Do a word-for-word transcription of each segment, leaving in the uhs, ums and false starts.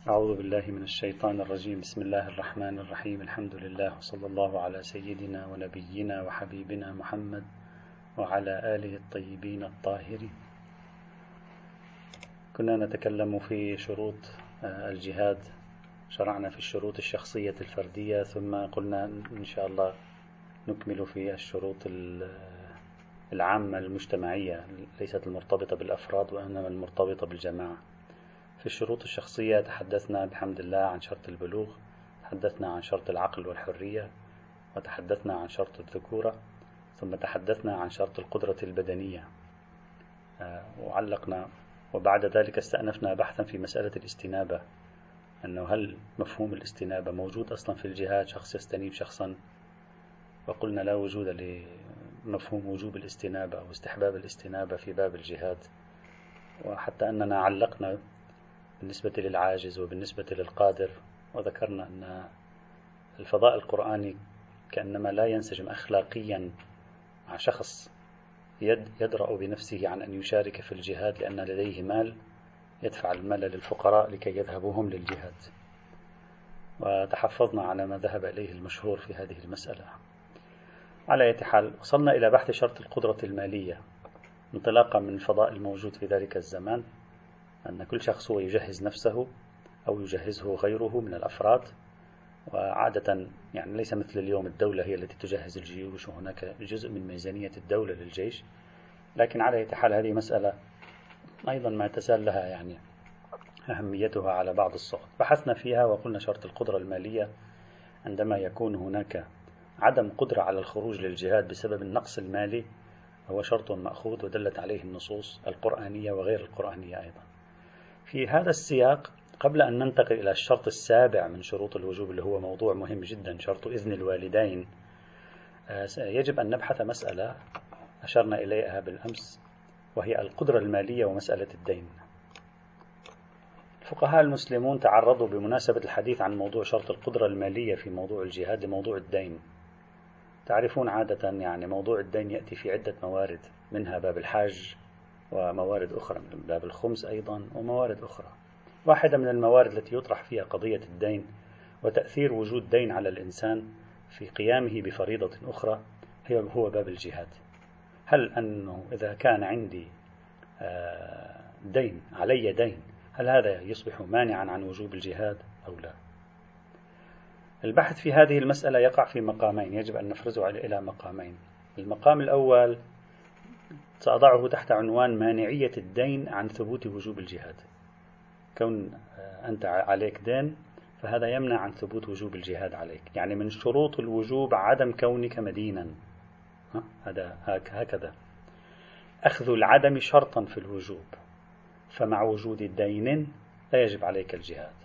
أعوذ بالله من الشيطان الرجيم. بسم الله الرحمن الرحيم. الحمد لله وصلى الله على سيدنا ونبينا وحبيبنا محمد وعلى آله الطيبين الطاهرين. كنا نتكلم في شروط الجهاد، شرعنا في الشروط الشخصية الفردية، ثم قلنا إن شاء الله نكمل في الشروط العامة المجتمعية، ليست المرتبطة بالأفراد وإنما المرتبطة بالجماعة. في الشروط الشخصية تحدثنا بحمد الله عن شرط البلوغ، تحدثنا عن شرط العقل والحرية، وتحدثنا عن شرط الذكورة، ثم تحدثنا عن شرط القدرة البدنية وعلقنا، وبعد ذلك استأنفنا بحثا في مسألة الاستنابة، أنه هل مفهوم الاستنابة موجود أصلا في الجهاد، شخص يستنيب شخصا، وقلنا لا وجود لمفهوم وجوب الاستنابة أو استحباب الاستنابة في باب الجهاد، وحتى أننا علقنا بالنسبة للعاجز وبالنسبة للقادر، وذكرنا أن الفضاء القرآني كأنما لا ينسجم أخلاقيا مع شخص يدرأ بنفسه عن أن يشارك في الجهاد لأن لديه مال يدفع المال للفقراء لكي يذهبوا هم للجهاد، وتحفظنا على ما ذهب إليه المشهور في هذه المسألة. على أي حال، وصلنا إلى بحث شرط القدرة المالية انطلاقا من الفضاء الموجود في ذلك الزمان، أن كل شخص هو يجهز نفسه أو يجهزه غيره من الأفراد، وعادة يعني ليس مثل اليوم الدولة هي التي تجهز الجيوش وهناك جزء من ميزانية الدولة للجيش، لكن على أي حال هذه مسألة أيضا ما تزال لها يعني أهميتها على بعض الصعود. بحثنا فيها وقلنا شرط القدرة المالية عندما يكون هناك عدم قدرة على الخروج للجهاد بسبب النقص المالي هو شرط مأخوذ ودلت عليه النصوص القرآنية وغير القرآنية أيضا. في هذا السياق، قبل أن ننتقل إلى الشرط السابع من شروط الوجوب اللي هو موضوع مهم جدا، شرط إذن الوالدين، يجب أن نبحث مسألة أشرنا إليها بالأمس، وهي القدرة المالية ومسألة الدين. الفقهاء المسلمون تعرضوا بمناسبة الحديث عن موضوع شرط القدرة المالية في موضوع الجهاد لموضوع الدين. تعرفون عادة يعني موضوع الدين يأتي في عدة موارد، منها باب الحاج وموارد أخرى، من باب الخمس أيضا وموارد أخرى. واحدة من الموارد التي يطرح فيها قضية الدين وتأثير وجود دين على الإنسان في قيامه بفريضة أخرى هو باب الجهاد. هل أنه إذا كان عندي دين علي دين، هل هذا يصبح مانعا عن وجوب الجهاد أو لا؟ البحث في هذه المسألة يقع في مقامين، يجب أن نفرزه إلى مقامين. المقام الأول سأضعه تحت عنوان مانعية الدين عن ثبوت وجوب الجهاد. كون أنت عليك دين فهذا يمنع عن ثبوت وجوب الجهاد عليك، يعني من شروط الوجوب عدم كونك مدينا. هذا هكذا أخذ العدم شرطا في الوجوب، فمع وجود الدين لا يجب عليك الجهاد.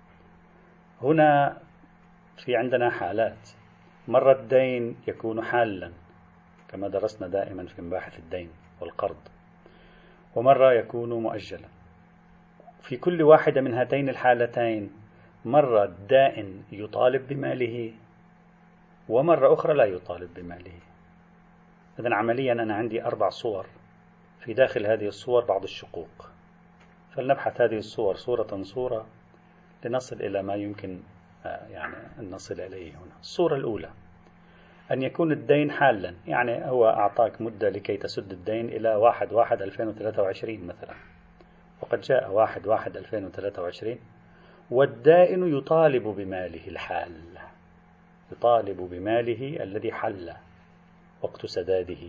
هنا في عندنا حالات، مرة الدين يكون حالا كما درسنا دائما في مباحث الدين والقرض، ومرة يكون مؤجلا. في كل واحدة من هاتين الحالتين مرة الدائن يطالب بماله ومرة أخرى لا يطالب بماله. إذن عمليا أنا عندي أربع صور، في داخل هذه الصور بعض الشقوق، فلنبحث هذه الصور صورة صورة لنصل إلى ما يمكن يعني أن نصل إليه هنا. الصورة الأولى أن يكون الدين حالا، يعني هو أعطاك مدة لكي تسد الدين إلى واحد واحد ألفين وثلاثة وعشرين مثلا، وقد جاء واحد واحد ألفين وثلاثة وعشرين والدائن يطالب بماله الحال، يطالب بماله الذي حل وقت سداده.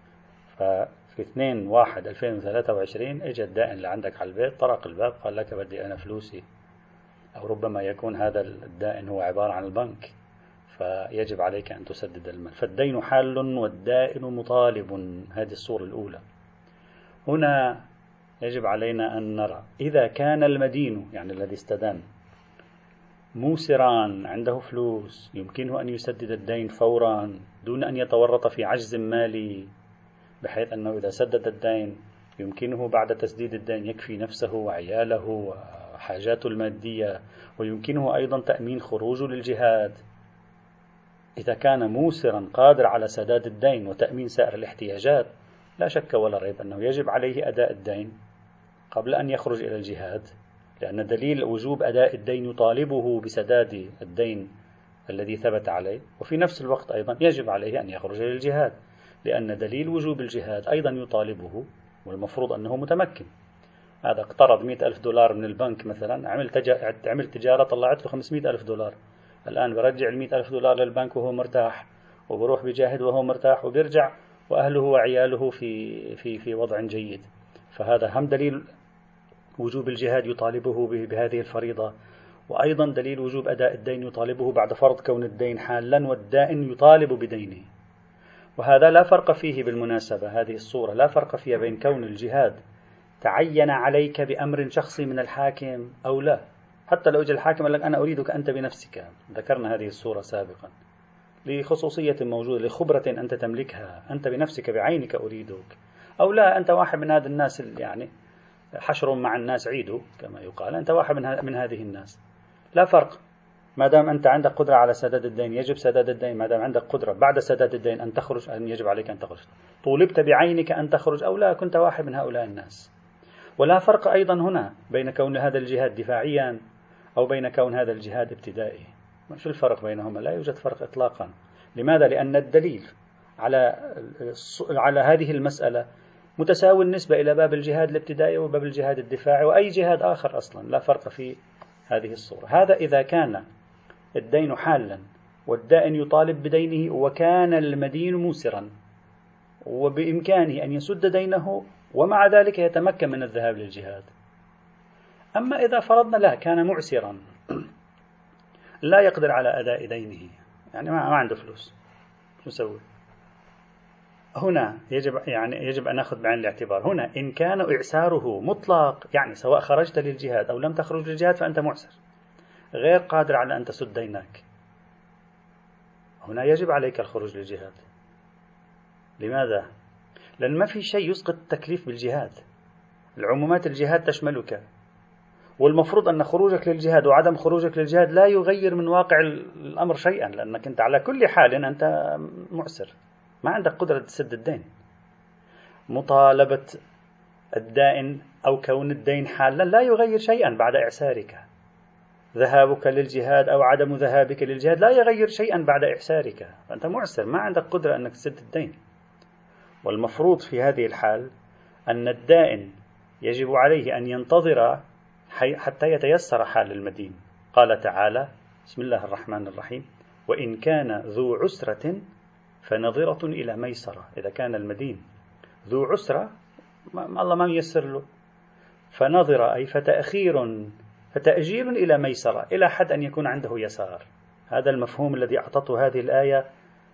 ففي اثنين واحد ألفين وثلاثة وعشرين اجى الدائن لعندك على البيت، طرق الباب قال لك بدي أنا فلوسي، أو ربما يكون هذا الدائن هو عبارة عن البنك فيجب عليك أن تسدد المال، فالدين حال والدائن مطالب. هذه الصورة الأولى. هنا يجب علينا أن نرى إذا كان المدين يعني الذي استدان موسرا عنده فلوس يمكنه أن يسدد الدين فورا دون أن يتورط في عجز مالي، بحيث أنه إذا سدد الدين يمكنه بعد تسديد الدين يكفي نفسه وعياله وحاجاته المادية، ويمكنه أيضا تأمين خروجه للجهاد. إذا كان موسرا قادر على سداد الدين وتأمين سائر الاحتياجات، لا شك ولا ريب أنه يجب عليه أداء الدين قبل أن يخرج إلى الجهاد، لأن دليل وجوب أداء الدين يطالبه بسداد الدين الذي ثبت عليه، وفي نفس الوقت أيضا يجب عليه أن يخرج للجهاد، لأن دليل وجوب الجهاد أيضا يطالبه، والمفروض أنه متمكن. هذا اقترض مئة ألف دولار من البنك مثلا، عمل, تجا... عمل تجارة طلعت له خمسمئة ألف دولار، الآن برجع المئة ألف دولار للبنك وهو مرتاح، وبروح بجاهد وهو مرتاح، وبيرجع وأهله وعياله في, في, في وضع جيد. فهذا هم دليل وجوب الجهاد يطالبه بهذه الفريضة، وأيضا دليل وجوب أداء الدين يطالبه بعد فرض كون الدين حالا والدائن يطالب بدينه. وهذا لا فرق فيه بالمناسبة، هذه الصورة لا فرق فيها بين كون الجهاد تعين عليك بأمر شخصي من الحاكم أو لا. حتى لو جاء الحاكم قال لك أنا أريدك أنت بنفسك، ذكرنا هذه الصورة سابقا، لخصوصية موجودة، لخبرة أنت تملكها، أنت بنفسك بعينك أريدك، أو لا أنت واحد من هذا الناس اللي يعني حشر مع الناس عيدوا كما يقال، أنت واحد من, من هذه الناس، لا فرق. ما دام أنت عندك قدرة على سداد الدين يجب سداد الدين، ما دام عندك قدرة بعد سداد الدين أن تخرج أن يجب عليك أن تخرج، طولبت بعينك أن تخرج أو لا كنت واحد من هؤلاء الناس. ولا فرق أيضا هنا بين كون هذا الجهاد دفاعيا أو بين كون هذا الجهاد ابتدائي. شو الفرق بينهما؟ لا يوجد فرق إطلاقا. لماذا؟ لأن الدليل على على هذه المسألة متساوي النسبة إلى باب الجهاد الابتدائي وباب الجهاد الدفاعي وأي جهاد آخر، أصلا لا فرق في هذه الصورة. هذا إذا كان الدين حالا والدائن يطالب بدينه وكان المدين موسرا وبإمكانه أن يسد دينه ومع ذلك يتمكن من الذهاب للجهاد. أما إذا فرضنا لا كان معسرا لا يقدر على أداء دينه، يعني ما عنده فلوس، شو نسوي؟ هنا يجب يعني يجب أن نأخذ بعين الاعتبار هنا إن كان إعساره مطلق، يعني سواء خرجت للجهاد أو لم تخرج للجهاد فأنت معسر غير قادر على أن تسد دينك، هنا يجب عليك الخروج للجهاد. لماذا؟ لأن ما في شيء يسقط التكليف بالجهاد، العمومات الجهاد تشملك، والمفروض أن خروجك للجهاد وعدم خروجك للجهاد لا يغير من واقع الأمر شيئا، لأنك أنت على كل حال أنت معسر ما عندك قدرة تسد الدين. مطالبة الدائن أو كون الدين حالا لا يغير شيئا بعد إعسارك، ذهابك للجهاد أو عدم ذهابك للجهاد لا يغير شيئا بعد إعسارك، فأنت معسر ما عندك قدرة أنك تسد الدين. والمفروض في هذه الحال أن الدائن يجب عليه أن ينتظر حتى يتيسر حال المدين. قال تعالى بسم الله الرحمن الرحيم وإن كان ذو عسرة فنظرة إلى ميسرة. إذا كان المدين ذو عسرة ما الله ما ييسر له، فنظر أي فتأخير فتأجيل إلى ميسرة إلى حد أن يكون عنده يسار. هذا المفهوم الذي أعطته هذه الآية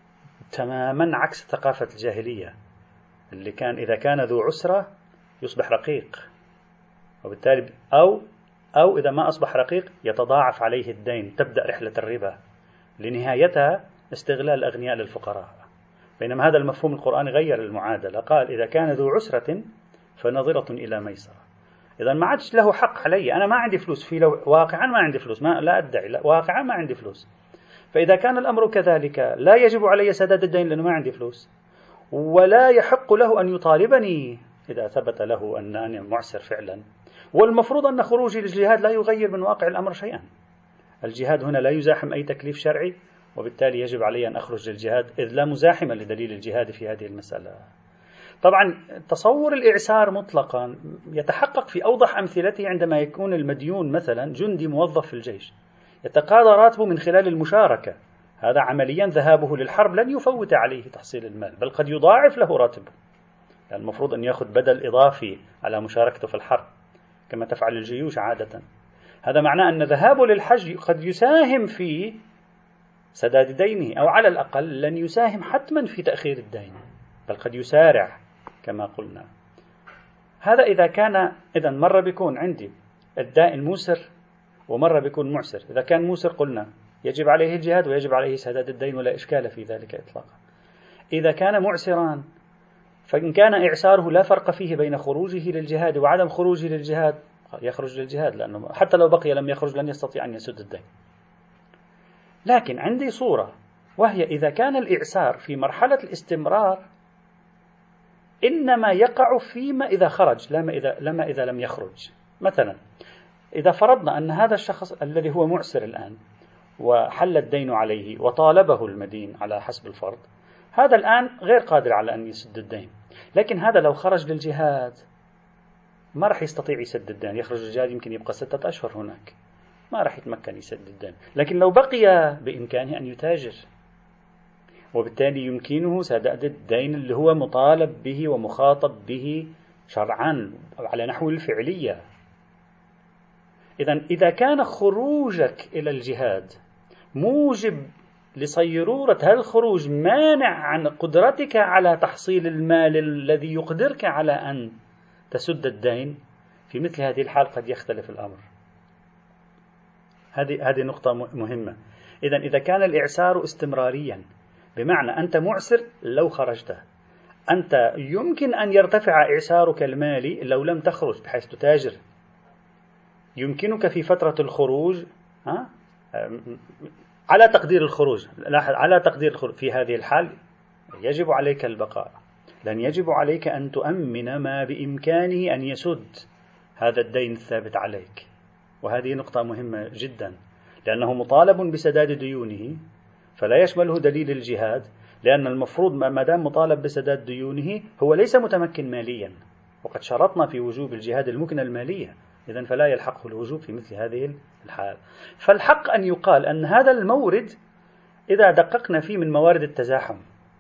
تماما عكس ثقافة الجاهلية اللي كان إذا كان ذو عسرة يصبح رقيق، وبالتالي أو أو إذا ما أصبح رقيق يتضاعف عليه الدين، تبدأ رحلة الربا لنهايتها استغلال الأغنياء للفقراء. بينما هذا المفهوم القرآن غير المعادلة، قال إذا كان ذو عسرة فنظرة إلى ميسرة. إذا ما عادش له حق علي، أنا ما عندي فلوس، في لو واقعا ما عندي فلوس، ما لا أدعي، لا واقعا ما عندي فلوس. فإذا كان الأمر كذلك لا يجب علي سداد الدين لأنه ما عندي فلوس، ولا يحق له أن يطالبني إذا ثبت له أن أنا معسر فعلا. والمفروض أن خروجي للجهاد لا يغير من واقع الأمر شيئا، الجهاد هنا لا يزاحم أي تكليف شرعي، وبالتالي يجب علي أن أخرج للجهاد إذ لا مزاحم لدليل الجهاد في هذه المسألة. طبعا تصور الإعسار مطلقا يتحقق في أوضح أمثلته عندما يكون المديون مثلا جندي موظف في الجيش يتقاضى راتبه من خلال المشاركة، هذا عمليا ذهابه للحرب لن يفوت عليه تحصيل المال، بل قد يضاعف له راتبه، يعني المفروض أن يأخذ بدل إضافي على مشاركته في الحرب كما تفعل الجيوش عادة. هذا معناه أن ذهابه للحج قد يساهم في سداد دينه، أو على الأقل لن يساهم حتما في تأخير الدين، بل قد يسارع كما قلنا. هذا إذا كان إذن مرة بيكون عندي الدائن موسر ومرة بيكون معسر. إذا كان موسر قلنا يجب عليه الجهاد ويجب عليه سداد الدين ولا إشكال في ذلك إطلاقا. إذا كان معسرا فإن كان إعساره لا فرق فيه بين خروجه للجهاد وعدم خروجه للجهاد يخرج للجهاد، لأنه حتى لو بقي لم يخرج لن يستطيع أن يسد الدين. لكن عندي صورة وهي إذا كان الإعسار في مرحلة الاستمرار إنما يقع فيما إذا خرج، لما إذا, لما إذا لم يخرج. مثلا إذا فرضنا أن هذا الشخص الذي هو معسر الآن وحل الدين عليه وطالبه المدين على حسب الفرض، هذا الآن غير قادر على أن يسد الدين، لكن هذا لو خرج للجهاد ما راح يستطيع يسد الدين. يخرج للجهاد يمكن يبقى ستة أشهر هناك، ما راح يتمكن يسد الدين. لكن لو بقي بإمكانه أن يتاجر، وبالتالي يمكنه سداد الدين اللي هو مطالب به ومخاطب به شرعا على نحو الفعلية. إذن إذا كان خروجك إلى الجهاد موجب لصيرورة هالخروج مانع عن قدرتك على تحصيل المال الذي يقدرك على أن تسد الدين، في مثل هذه الحال قد يختلف الأمر. هذه هذه نقطة مهمة. إذن إذا كان الإعسار استمراريا، بمعنى أنت معسر لو خرجت، أنت يمكن أن يرتفع إعسارك المالي لو لم تخرج بحيث تتاجر، يمكنك في فترة الخروج ها على تقدير الخروج، لاحظ على تقدير الخروج، في هذه الحال يجب عليك البقاء، لأن يجب عليك أن تؤمن ما بإمكانه أن يسد هذا الدين الثابت عليك. وهذه نقطة مهمة جدا، لأنه مطالب بسداد ديونه، فلا يشمله دليل الجهاد، لأن المفروض ما دام مطالب بسداد ديونه هو ليس متمكن ماليا، وقد شرطنا في وجوب الجهاد المكنة المالية، إذن فلا يلحقه الوجوب في مثل هذه الحال. فالحق أن يقال أن هذا المورد إذا دققنا فيه من موارد التزاحم،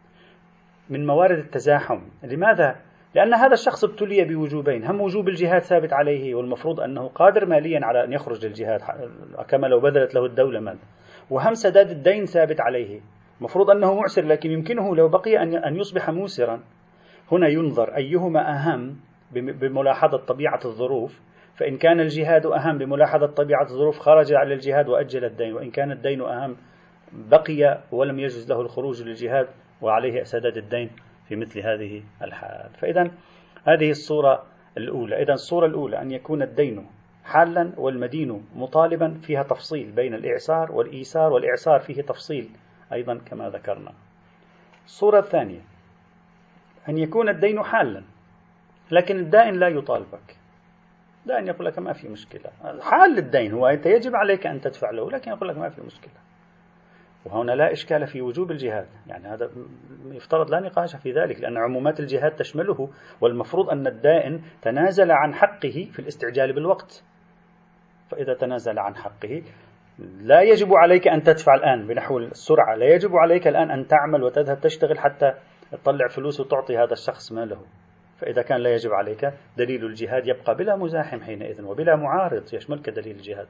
من موارد التزاحم لماذا؟ لأن هذا الشخص ابتلي بوجوبين، هم وجوب الجهاد ثابت عليه والمفروض أنه قادر ماليا على أن يخرج للجهاد كما لو بذلت له الدولة مال، وهم سداد الدين ثابت عليه، مفروض أنه معسر لكن يمكنه لو بقي أن يصبح موسرا. هنا ينظر أيهما أهم بملاحظة طبيعة الظروف، فإن كان الجهاد أهم بملاحظة طبيعة الظروف خرج على الجهاد وأجل الدين، وإن كان الدين أهم بقي ولم يجوز له الخروج للجهاد وعليه سداد الدين في مثل هذه الحال. فإذا هذه الصورة الأولى. إذا الصورة الأولى أن يكون الدين حالا والمدين مطالبا، فيها تفصيل بين الإعسار والإيسار، والإعسار فيه تفصيل أيضا كما ذكرنا. الصورة الثانية أن يكون الدين حالا لكن الدائن لا يطالبك، دائن يقول لك ما في مشكلة، حال الدين هو أنت يجب عليك أن تدفع له، لكن يقول لك ما في مشكلة. وهنا لا إشكال في وجوب الجهاد، يعني هذا يفترض لا نقاش في ذلك، لأن عمومات الجهاد تشمله، والمفروض أن الدائن تنازل عن حقه في الاستعجال بالوقت، فإذا تنازل عن حقه لا يجب عليك أن تدفع الآن بنحو السرعة، لا يجب عليك الآن أن تعمل وتذهب تشتغل حتى تطلع فلوس وتعطي هذا الشخص ماله. فإذا كان لا يجب عليك، دليل الجهاد يبقى بلا مزاحم حينئذ وبلا معارض يشملك دليل الجهاد.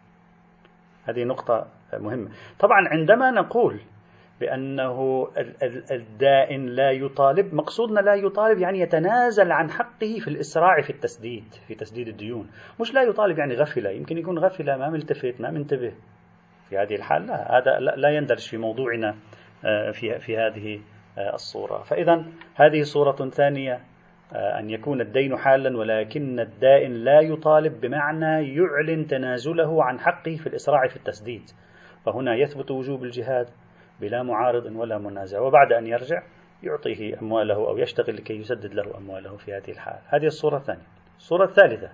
هذه نقطة مهمة. طبعا عندما نقول بأنه الدائن لا يطالب، مقصودنا لا يطالب يعني يتنازل عن حقه في الإسراع في التسديد، في تسديد الديون، مش لا يطالب يعني غفلة، يمكن يكون غفلة ما ملتفت ما منتبه، في هذه الحال لا، هذا لا يندرج في موضوعنا في في هذه الصورة. فإذا هذه صورة ثانية، أن يكون الدين حالا ولكن الدائن لا يطالب، بمعنى يعلن تنازله عن حقه في الإسراع في التسديد، فهنا يثبت وجوب الجهاد بلا معارض ولا منازع، وبعد أن يرجع يعطيه أمواله أو يشتغل لكي يسدد له أمواله في هذه الحال. هذه الصورة الثانية. الصورة الثالثة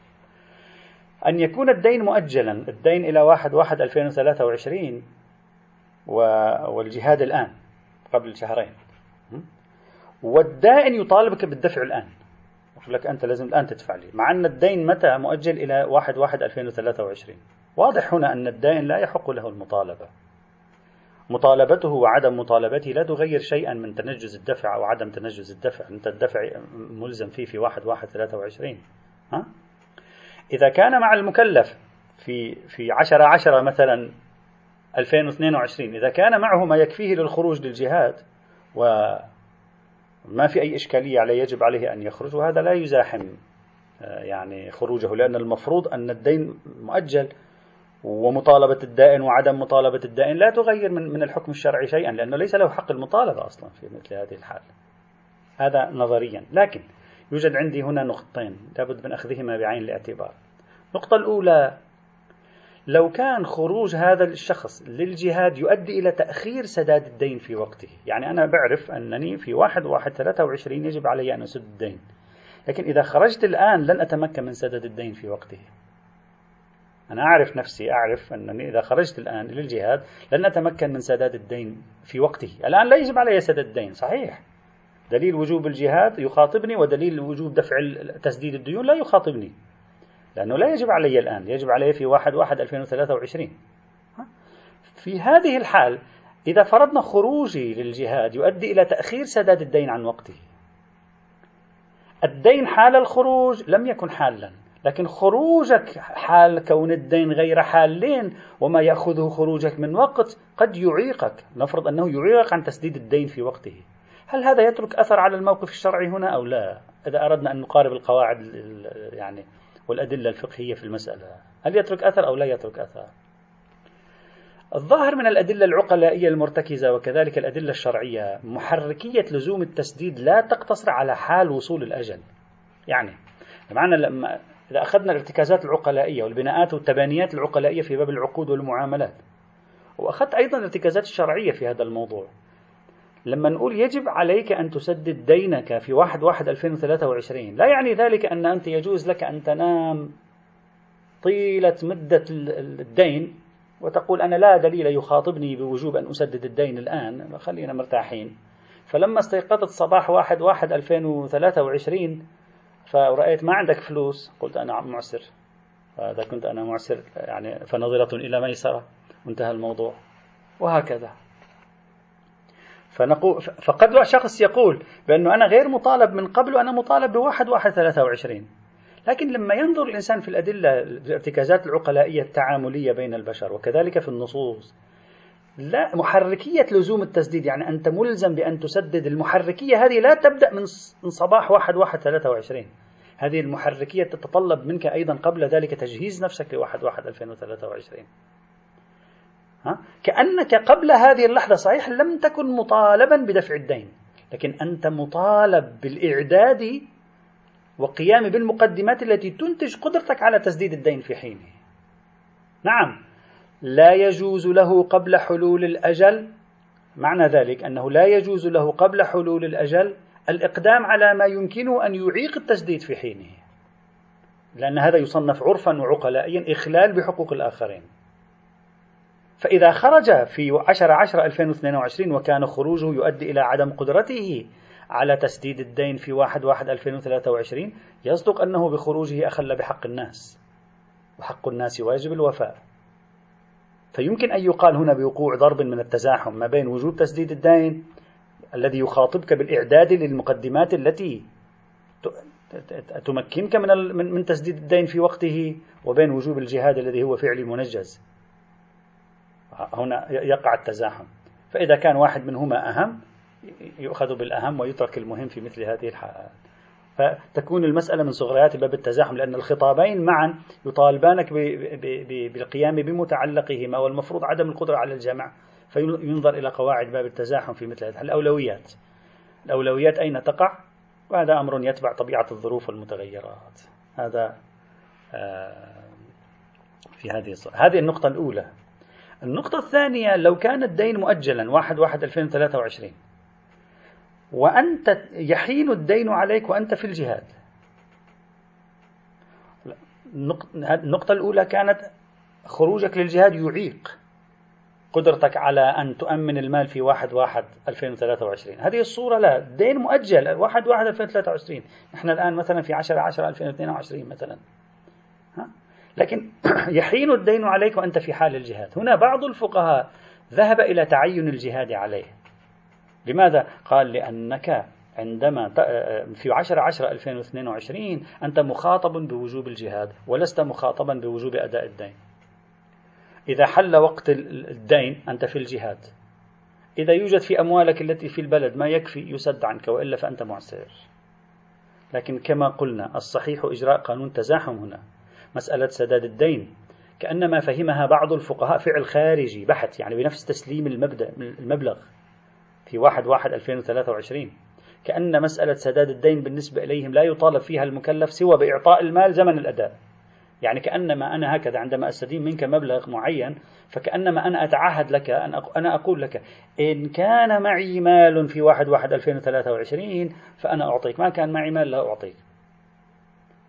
أن يكون الدين مؤجلا، الدين إلى واحد واحد ألفين وثلاثة وعشرين والجهاد الآن قبل شهرين، والدائن يطالبك بالدفع الآن، يقول لك أنت لازم الآن تدفع لي، مع أن الدين متى مؤجل إلى واحد واحد ألفين وثلاثة وعشرين. واضح هنا أن الدائن لا يحق له المطالبة، مطالبته وعدم مطالبته لا تغير شيئا من تنجز الدفع أو عدم تنجز الدفع، أنت الدفع ملزم فيه في واحد واحد ثلاثة وعشرين. ها؟ إذا كان مع المكلف في في عشرة عشرة مثلا ألفين واثنين وعشرين، إذا كان معه ما يكفيه للخروج للجهاد وما في أي إشكالية عليه يجب عليه أن يخرج، وهذا لا يزاحم يعني خروجه، لأن المفروض أن الدين مؤجل، ومطالبة الدائن وعدم مطالبة الدائن لا تغير من من الحكم الشرعي شيئا، لأنه ليس له حق المطالبة أصلا في مثل هذه الحال. هذا نظريا، لكن يوجد عندي هنا نقطتين لابد من أخذهما بعين الاعتبار. النقطة الأولى، لو كان خروج هذا الشخص للجهاد يؤدي إلى تأخير سداد الدين في وقته، يعني أنا بعرف أنني في واحد واحد ثلاثة وعشرين يجب علي أن أسد الدين، لكن إذا خرجت الآن لن أتمكن من سداد الدين في وقته، أنا أعرف نفسي، أعرف أنني إذا خرجت الآن للجهاد لن أتمكن من سداد الدين في وقته. الآن لا يجب علي سداد الدين، صحيح، دليل وجوب الجهاد يخاطبني، ودليل وجوب دفع تسديد الديون لا يخاطبني، لأنه لا يجب علي الآن، يجب علي في واحد واحد ألفين وثلاثة وعشرين. في هذه الحال إذا فرضنا خروجي للجهاد يؤدي إلى تأخير سداد الدين عن وقته، الدين حال الخروج لم يكن حالا، لكن خروجك حال كون الدين غير حالين وما يأخذه خروجك من وقت قد يعيقك، نفرض أنه يعيقك عن تسديد الدين في وقته. هل هذا يترك أثر على الموقف الشرعي هنا أو لا؟ إذا أردنا أن نقارب القواعد يعني والأدلة الفقهية في المسألة، هل يترك أثر أو لا يترك أثر؟ الظاهر من الأدلة العقلائية المرتكزة وكذلك الأدلة الشرعية محركية لزوم التسديد لا تقتصر على حال وصول الأجل. يعني بمعنى لما إذا أخذنا الارتكازات العقلائية والبناءات والتبانيات العقلائية في باب العقود والمعاملات، وأخذت أيضا الارتكازات الشرعية في هذا الموضوع، لما نقول يجب عليك أن تسدد دينك في واحد واحد ألفين وثلاثة وعشرين، لا يعني ذلك أن أنت يجوز لك أن تنام طيلة مدة الدين وتقول أنا لا دليل يخاطبني بوجوب أن أسدد الدين الآن، خلينا مرتاحين. فلما استيقظت صباح واحد واحد ألفين وثلاثة وعشرين فرأيت ما عندك فلوس، قلت أنا معسر، فإذا كنت أنا معسر يعني فنظرة إلى ميسرة، وانتهى الموضوع. وهكذا فنقول، فقد شخص يقول بأنه أنا غير مطالب من قبل وأنا مطالب بواحد واحد ثلاثة وعشرين، لكن لما ينظر الإنسان في الأدلة الارتكازات العقلائية التعاملية بين البشر وكذلك في النصوص، لا محركية لزوم التسديد، يعني أنت ملزم بأن تسدد، المحركية هذه لا تبدأ من صباح واحد واحد ثلاثة وعشرين، هذه المحركية تتطلب منك أيضا قبل ذلك تجهيز نفسك لواحد واحد ألفين وثلاثة وعشرين. ها؟ كأنك قبل هذه اللحظة صحيح لم تكن مطالبا بدفع الدين، لكن أنت مطالب بالإعداد وقيام بالمقدمات التي تنتج قدرتك على تسديد الدين في حينه. نعم، لا يجوز له قبل حلول الأجل، معنى ذلك أنه لا يجوز له قبل حلول الأجل الإقدام على ما يمكنه أن يعيق التسديد في حينه، لأن هذا يصنف عرفا وعقلائيا إخلال بحقوق الآخرين. فإذا خرج في عشرة عشرة ألفين واثنين وعشرين وكان خروجه يؤدي إلى عدم قدرته على تسديد الدين في واحد واحد ألفين وثلاثة وعشرين، يصدق أنه بخروجه أخل بحق الناس، وحق الناس واجب الوفاء. فيمكن أن يقال هنا بوقوع ضرب من التزاحم ما بين وجوب تسديد الدين الذي يخاطبك بالإعداد للمقدمات التي تمكنك من من تسديد الدين في وقته، وبين وجوب الجهاد الذي هو فعل منجز. هنا يقع التزاحم، فإذا كان واحد منهما أهم يؤخذ بالأهم ويترك المهم في مثل هذه الحالات، فتكون المسألة من صغريات باب التزاحم، لأن الخطابين معا يطالبانك بالقيام بمتعلقهما، والمفروض عدم القدرة على الجمع، فينظر إلى قواعد باب التزاحم في مثل هذه الأولويات. الأولويات أين تقع؟ وهذا أمر يتبع طبيعة الظروف والمتغيرات. هذا في هذه الصورة. هذه النقطة الأولى. النقطة الثانية، لو كان الدين مؤجلا واحد واحد ألفين وثلاثة وعشرين وأنت يحين الدين عليك وأنت في الجهاد، النقطة الأولى كانت خروجك للجهاد يعيق قدرتك على أن تؤمن المال في واحد واحد ألفين وثلاثة وعشرين. هذه الصورة لا، الدين مؤجل واحد واحد ألفين وثلاثة وعشرين، نحن الآن مثلا في عشرة عشرة ألفين واثنين وعشرين مثلا، ها؟ لكن يحين الدين عليك وأنت في حال الجهاد. هنا بعض الفقهاء ذهب إلى تعين الجهاد عليه. لماذا؟ قال لأنك عندما في عشرة عشرة ألفين واثنين وعشرين أنت مخاطب بوجوب الجهاد ولست مخاطبا بوجوب أداء الدين. إذا حل وقت الدين أنت في الجهاد، إذا يوجد في أموالك التي في البلد ما يكفي يسد عنك، وإلا فأنت معسر. لكن كما قلنا الصحيح إجراء قانون تزاحم هنا. مسألة سداد الدين كأنما فهمها بعض الفقهاء فعل خارجي بحت، يعني بنفس تسليم المبدأ المبلغ في واحد واحد ألفين وثلاثة وعشرين، كأن مسألة سداد الدين بالنسبة إليهم لا يطالب فيها المكلف سوى بإعطاء المال زمن الأداء. يعني كأنما أنا هكذا عندما أستدين منك مبلغ معين، فكأنما أنا أتعهد لك، أنا أقول لك إن كان معي مال في واحد واحد ألفين وثلاثة وعشرين فأنا أعطيك، ما كان معي مال لا أعطيك.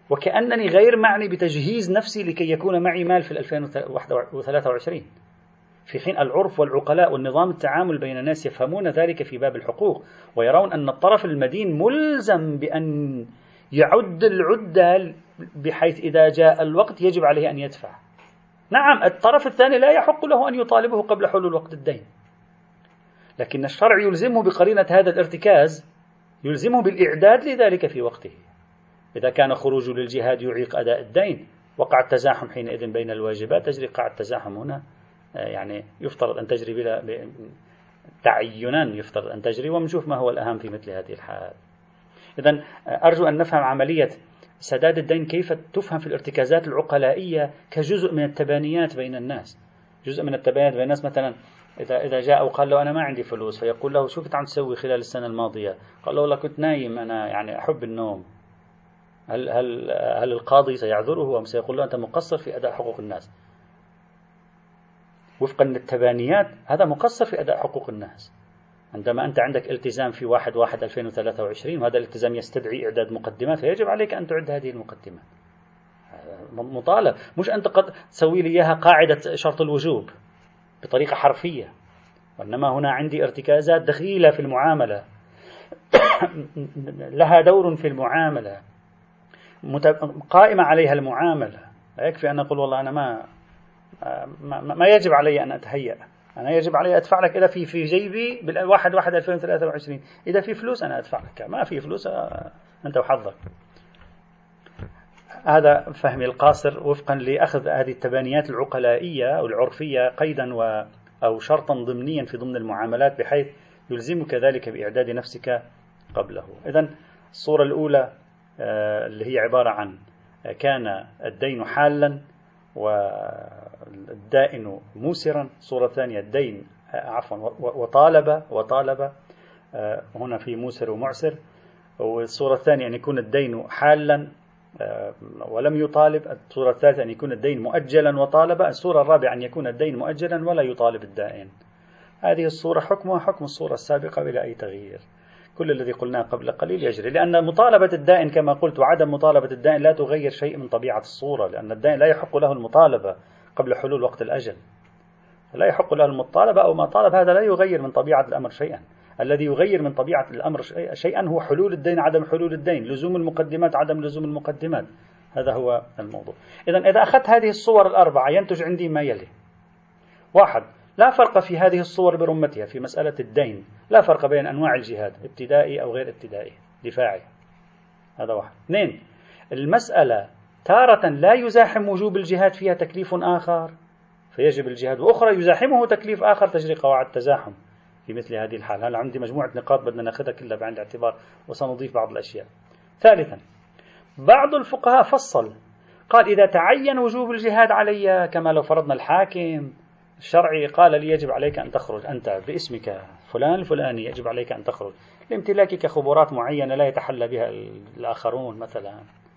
وكأنني غير معني بتجهيز نفسي لكي يكون معي مال في ألفين وثلاثة وعشرين، في حين العرف والعقلاء والنظام التعامل بين الناس يفهمون ذلك في باب الحقوق، ويرون أن الطرف المدين ملزم بأن يعد العدة بحيث إذا جاء الوقت يجب عليه أن يدفع. نعم، الطرف الثاني لا يحق له أن يطالبه قبل حلول وقت الدين، لكن الشرع يلزمه بقرينة هذا الارتكاز، يلزمه بالإعداد لذلك في وقته. إذا كان خروجه للجهاد يعيق أداء الدين، وقع التزاحم حينئذ بين الواجبات، تجري قاع التزاحم هنا، يعني يفترض أن تجري بلا تعينا، يفترض أن تجري، ونشوف ما هو الأهم في مثل هذه الحالات. إذن أرجو أن نفهم عملية سداد الدين كيف تفهم في الارتكازات العقلائية كجزء من التبانيات بين الناس. جزء من التبانيات بين الناس، مثلا إذا إذا جاء وقال له أنا ما عندي فلوس، فيقول له شو كنت عم تسوي خلال السنة الماضية؟ قال له والله كنت نايم، أنا يعني أحب النوم. هل هل هل القاضي سيعذره أم سيقول له أنت مقصر في أداء حقوق الناس؟ وفقا للتبانيات هذا مقصر في أداء حقوق الناس. عندما أنت عندك التزام في واحد واحد ألفين وثلاثة وعشرين، وهذا الالتزام يستدعي إعداد مقدمات، فيجب عليك أن تعد هذه المقدمات. مطالب، مش أنت قد تسوي لي إياها قاعدة شرط الوجوب بطريقة حرفية، وإنما هنا عندي ارتكازات دخيلة في المعاملة لها دور في المعاملة، قائمة عليها المعاملة. لا يكفي أن أقول والله أنا ما ما, ما يجب علي أن أتهيأ، أنا يجب علي أدفع لك إذا في في جيبي بالواحد واحد ألفين وثلاثة وعشرين، إذا في فلوس أنا أدفع لك، ما في فلوس أنت وحظك. هذا فهمي القاصر وفقا لأخذ هذه التبانيات العقلائية أو العرفية قيدا و أو شرطا ضمنيا في ضمن المعاملات، بحيث يلزمك ذلك بإعداد نفسك قبله. إذن الصورة الأولى اللي هي عبارة عن كان الدين حالا والدائن موسرا. الصورة الثانية الدين عفوا وطالب وطالب هنا في موسر ومعسر. والصورة الثانية أن يكون الدين حالا ولم يطالب. الصورة الثالثة أن يكون الدين مؤجلا وطالب. الصورة الرابعة أن يكون الدين مؤجلا ولا يطالب الدائن. هذه الصورة حكمها حكم الصورة السابقة بلا أي تغيير. كل الذي قلناه قبل قليل يجري، لأن مطالبة الدائن كما قلت وعدم مطالبة الدائن لا تغير شيء من طبيعة الصورة، لأن الدائن لا يحق له المطالبة قبل حلول وقت الأجل، لا يحق له المطالبة أو ما طالب. هذا لا يغير من طبيعة الأمر شيئا. الذي يغير من طبيعة الأمر شيئا هو حلول الدين عدم حلول الدين، لزوم المقدمات عدم لزوم المقدمات. هذا هو الموضوع. إذن إذا أخذت هذه الصور الأربعة ينتج عندي ما يلي: واحد، لا فرق في هذه الصور برمتها في مسألة الدين، لا فرق بين أنواع الجهاد، ابتدائي أو غير ابتدائي، دفاعي. هذا واحد. اثنين، المسألة تارة لا يزاحم وجوب الجهاد فيها تكليف آخر فيجب الجهاد، وأخرى يزاحمه تكليف آخر تجري قواعد تزاحم في مثل هذه الحالة. هلا عندي مجموعة نقاط بدنا ناخذها كلها بعين الاعتبار وسنضيف بعض الأشياء. ثالثا، بعض الفقهاء فصل، قال إذا تعين وجوب الجهاد علي، كما لو فرضنا الحاكم الشرعي قال لي يجب عليك أن تخرج أنت باسمك فلان الفلاني، يجب عليك أن تخرج لامتلاكك خبرات معينة لا يتحلى بها الآخرون مثلا.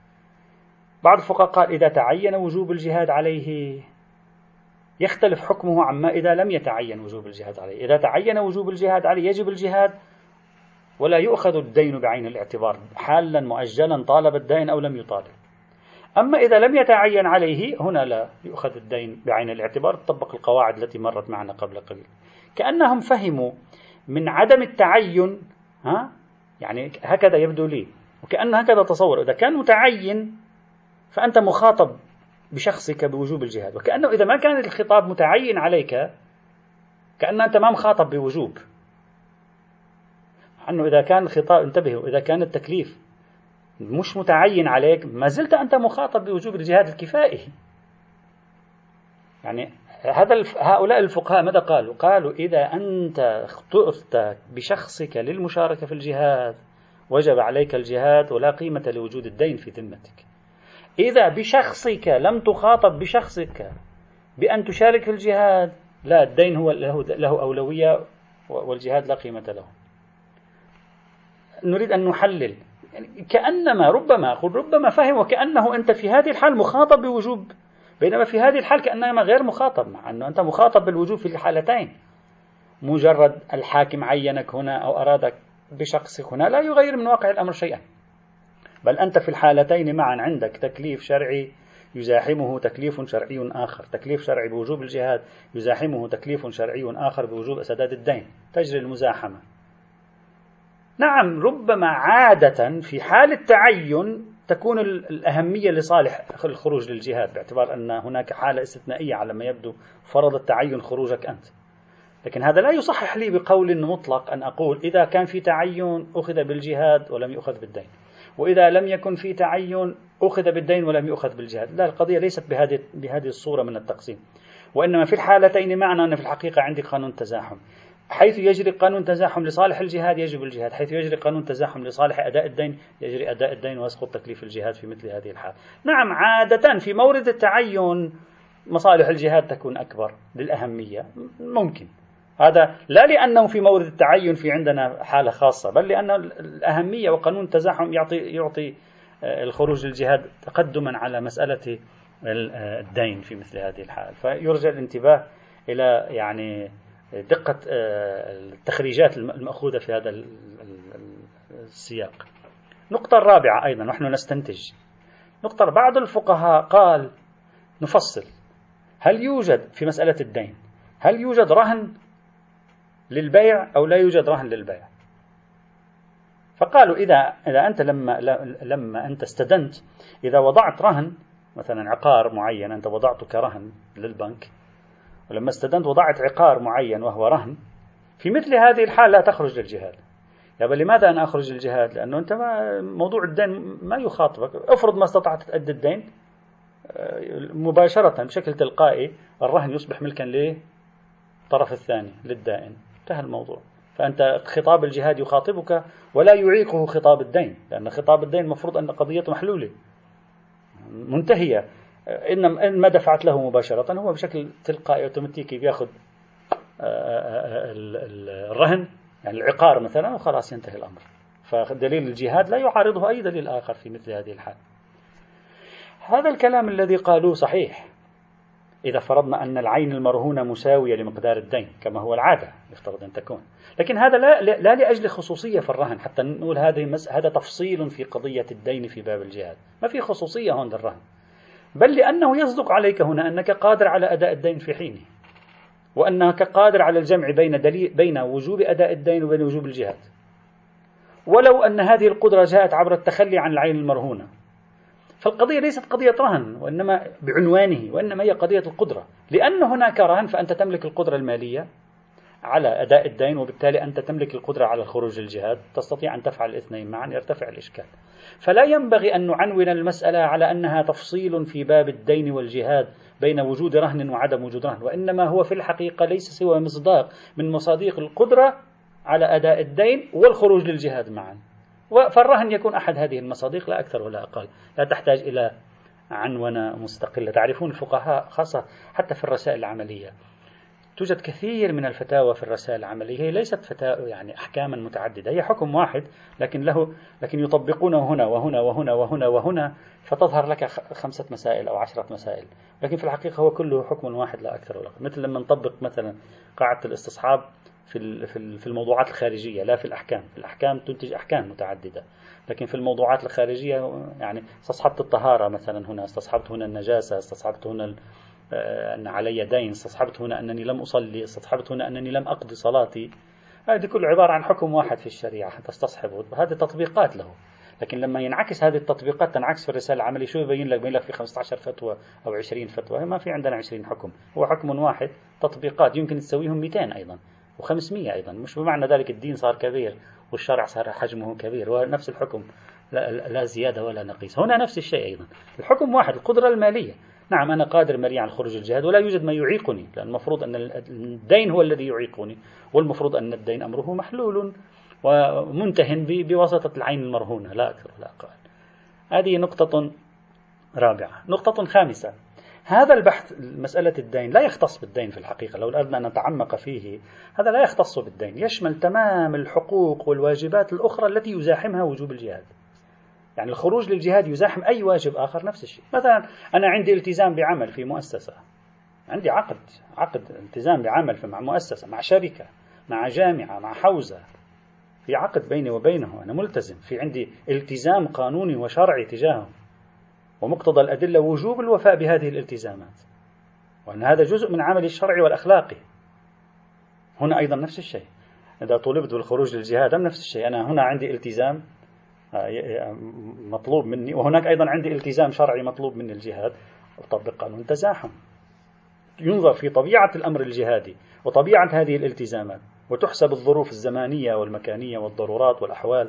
بعض الفقهاء قال إذا تعين وجوب الجهاد عليه يختلف حكمه عما إذا لم يتعين وجوب الجهاد عليه. إذا تعين وجوب الجهاد عليه يجب الجهاد ولا يؤخذ الدين بعين الاعتبار، حالا مؤجلا طالب الدين أو لم يطالب. أما إذا لم يتعين عليه هنا لا يؤخذ الدين بعين الاعتبار، تطبق القواعد التي مرت معنا قبل قليل. كأنهم فهموا من عدم التعين، ها يعني هكذا يبدو لي، وكأن هكذا تصور، إذا كان متعين فأنت مخاطب بشخصك بوجوب الجهاد، وكأنه إذا ما كان الخطاب متعين عليك كأن أنت ما مخاطب بوجوب، أنه إذا كان الخطاب، انتبهوا، إذا كان التكليف مش متعين عليك ما زلت أنت مخاطب بوجوب الجهاد الكفائي. يعني هذا الف... هؤلاء الفقهاء ماذا قالوا؟ قالوا إذا أنت اخترت بشخصك للمشاركة في الجهاد وجب عليك الجهاد ولا قيمة لوجود الدين في ذمتك. إذا بشخصك لم تخاطب بشخصك بأن تشارك في الجهاد، لا، الدين هو له, له أولوية والجهاد لا قيمة له. نريد أن نحلل، يعني كأنما ربما أقول ربما فهم وكأنه أنت في هذه الحال مخاطب بوجوب، بينما في هذه الحال كأنما غير مخاطب، مع أنه أنت مخاطب بالوجوب في الحالتين. مجرد الحاكم عينك هنا أو أرادك بشخصك هنا لا يغير من واقع الأمر شيئا. بل أنت في الحالتين معا عندك تكليف شرعي يزاحمه تكليف شرعي آخر، تكليف شرعي بوجوب الجهاد يزاحمه تكليف شرعي آخر بوجوب سداد الدين، تجري المزاحمة. نعم، ربما عادة في حال التعين تكون الأهمية لصالح الخروج للجهاد، باعتبار أن هناك حالة استثنائية على ما يبدو فرض التعين خروجك أنت. لكن هذا لا يصحح لي بقول مطلق أن أقول إذا كان في تعين أخذ بالجهاد ولم يؤخذ بالدين، وإذا لم يكن في تعين أخذ بالدين ولم يؤخذ بالجهاد. لا، القضية ليست بهذه بهذه الصورة من التقسيم، وإنما في الحالتين معنى أن في الحقيقة عندي قانون تزاحم، حيث يجري قانون تزاحم لصالح الجهاد يجب الجهاد، حيث يجري قانون تزاحم لصالح أداء الدين يجري أداء الدين ويسقط تكليف الجهاد في مثل هذه الحال. نعم، عادة في مورد التعين مصالح الجهاد تكون أكبر للأهمية، ممكن هذا لا لأنه في مورد التعين في عندنا حالة خاصة، بل لأن الأهمية وقانون التزاحم يعطي يعطي الخروج للجهاد تقدما على مسألة الدين في مثل هذه الحال. فيرجى الانتباه إلى يعني دقة التخريجات المأخوذة في هذا السياق. نقطة الرابعة أيضا نحن نستنتج نقطة، بعض الفقهاء قال نفصل، هل يوجد في مسألة الدين هل يوجد رهن للبيع أو لا يوجد رهن للبيع؟ فقالوا إذا إذا أنت لما لما أنت استدنت، إذا وضعت رهن مثلا عقار معين أنت وضعته كرهن للبنك، ولما استدنت وضعت عقار معين وهو رهن، في مثل هذه الحال لا تخرج للجهاد. يا بل لماذا أنا أخرج للجهاد؟ لأنه أنت ما موضوع الدين ما يخاطبك. افرض ما استطعت تأدي الدين مباشرة بشكل تلقائي، الرهن يصبح ملكا للطرف الثاني للدائن، انتهى الموضوع. فأنت خطاب الجهاد يخاطبك ولا يعيقه خطاب الدين، لأن خطاب الدين المفروض أن قضيته محلولة منتهية. إن ما دفعت له مباشرة هو بشكل تلقائي اوتوماتيكي بياخذ الرهن يعني العقار مثلا وخلاص ينتهي الأمر. فدليل الجهاد لا يعارضه أي دليل آخر في مثل هذه الحال. هذا الكلام الذي قالوه صحيح إذا فرضنا أن العين المرهونة مساوية لمقدار الدين كما هو العادة يفترض أن تكون، لكن هذا لا, لا لأجل خصوصية في الرهن حتى نقول هذه مس... هذا تفصيل في قضية الدين في باب الجهاد، ما في خصوصية هون للرهن، بل لأنه يصدق عليك هنا أنك قادر على أداء الدين في حينه، وأنك قادر على الجمع بين دليل بين وجوب أداء الدين وبين وجوب الجهاد، ولو أن هذه القدرة جاءت عبر التخلي عن العين المرهونة. فالقضية ليست قضية رهن وإنما بعنوانه، وإنما هي قضية القدرة، لأن هناك رهن فأنت تملك القدرة المالية على أداء الدين، وبالتالي أنت تملك القدرة على الخروج للجهاد، تستطيع أن تفعل الاثنين معا، يرتفع الإشكال. فلا ينبغي أن نعنون المسألة على أنها تفصيل في باب الدين والجهاد بين وجود رهن وعدم وجود رهن، وإنما هو في الحقيقة ليس سوى مصداق من مصادق القدرة على أداء الدين والخروج للجهاد معا. فالرهن يكون أحد هذه المصادق لا أكثر ولا أقل، لا تحتاج إلى عنونة مستقلة. تعرفون الفقهاء خاصة حتى في الرسائل العملية توجد كثير من الفتاوى في الرسائل العملية، هي ليست فتاوى يعني أحكاما متعددة، هي حكم واحد لكن له لكن يطبقونه هنا وهنا وهنا وهنا وهنا، فتظهر لك خمسة مسائل أو عشرة مسائل، لكن في الحقيقة هو كله حكم واحد لا أكثر ولا أقل. مثل لما نطبق مثلا قاعدة الاستصحاب في في الموضوعات الخارجية لا في الأحكام، في الأحكام تنتج أحكام متعددة، لكن في الموضوعات الخارجية يعني استصحبت الطهارة مثلا هنا، استصحبت هنا النجاسة، استصحبت هنا أن علي دين، استصحبت هنا أنني لم أصلي، استصحبت هنا أنني لم أقضي صلاتي، هذه كل عبارة عن حكم واحد في الشريعة تستصحبه، هذه تطبيقات له. لكن لما ينعكس هذه التطبيقات تنعكس في الرسالة العملية، شو يبين لك؟ بين لك في خمسة عشر فتوى أو عشرين فتوى، ما في عندنا عشرين حكم، هو حكم واحد، تطبيقات يمكن تسويهم مئتين أيضا وخمسمية أيضا، مش بمعنى ذلك الدين صار كبير والشرع صار حجمه كبير، ونفس الحكم لا, لا زيادة ولا نقيص. هنا نفس الشيء أيضا، الحكم واحد، القدرة المالية. نعم أنا قادر ماليا على الخروج الجهاد ولا يوجد ما يعيقني، لأن المفروض أن الدين هو الذي يعيقني، والمفروض أن الدين أمره محلول ومنتهن بواسطة العين المرهونة لا أكثر ولا أقل. هذه نقطة رابعة. نقطة خامسة، هذا البحث مسألة الدين لا يختص بالدين في الحقيقة، لو أردنا أن نتعمق فيه هذا لا يختص بالدين، يشمل تمام الحقوق والواجبات الأخرى التي يزاحمها وجوب الجهاد. يعني الخروج للجهاد يزاحم أي واجب آخر نفس الشيء. مثلا أنا عندي التزام بعمل في مؤسسة، عندي عقد عقد التزام بعمل مع مؤسسة، مع شركة، مع جامعة، مع حوزة، في عقد بيني وبينه، أنا ملتزم، في عندي التزام قانوني وشرعي تجاهه، ومقتضى الأدلة وجوب الوفاء بهذه الالتزامات، وأن هذا جزء من عمل الشرعي والأخلاقي. هنا أيضا نفس الشيء، إذا طلبت بالخروج للجهاد نفس الشيء، أنا هنا عندي التزام مطلوب مني، وهناك أيضا عندي التزام شرعي مطلوب مني الجهاد، أطبق قانون التزاحم. ينظر في طبيعة الأمر الجهادي وطبيعة هذه الالتزامات، وتحسب الظروف الزمانية والمكانية والضرورات والأحوال.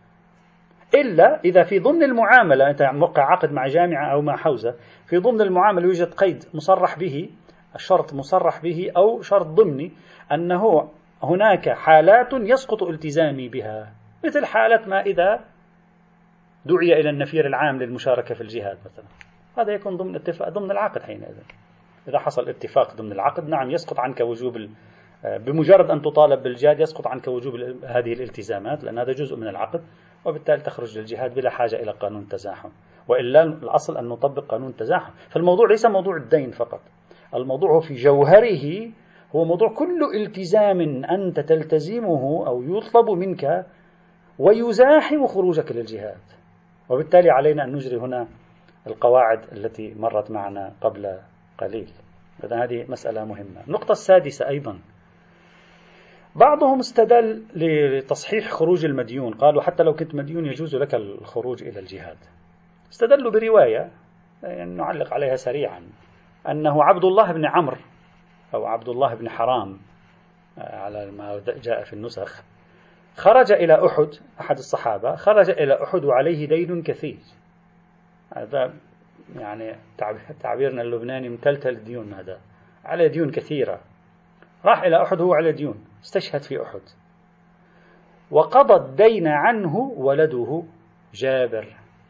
إلا إذا في ضمن المعاملة أنت موقع عقد مع جامعة أو مع حوزة، في ضمن المعاملة يوجد قيد مصرح به، الشرط مصرح به أو شرط ضمني، أنه هناك حالات يسقط التزامي بها، مثل حالة ما إذا دعي إلى النفير العام للمشاركة في الجهاد مثلا، هذا يكون ضمن اتفاق ضمن العقد. حينئذ إذا حصل اتفاق ضمن العقد، نعم يسقط عنك وجوب ال... بمجرد أن تطالب بالجهاد يسقط عنك وجوب هذه الالتزامات، لأن هذا جزء من العقد، وبالتالي تخرج للجهاد بلا حاجة إلى قانون التزاحم. وإلا الأصل أن نطبق قانون التزاحم. فالموضوع ليس موضوع الدين فقط، الموضوع هو في جوهره هو موضوع كل التزام أنت تلتزمه أو يطلب منك ويزاحم خروجك للجهاد. وبالتالي علينا أن نجري هنا القواعد التي مرت معنا قبل قليل. إذن هذه مسألة مهمة. النقطة السادسة أيضا، بعضهم استدل لتصحيح خروج المديون، قالوا حتى لو كنت مديون يجوز لك الخروج إلى الجهاد. استدلوا برواية يعني نعلق عليها سريعا، أنه عبد الله بن عمرو أو عبد الله بن حرام على ما جاء في النسخ، خرج إلى أحد، أحد الصحابة خرج إلى أحد وعليه دين كثير. هذا يعني تعبيرنا اللبناني متلتل الديون، هذا على ديون كثيرة. راح إلى أحد هو على ديون، استشهد في أحد، وقضى الدين عنه ولده جابر،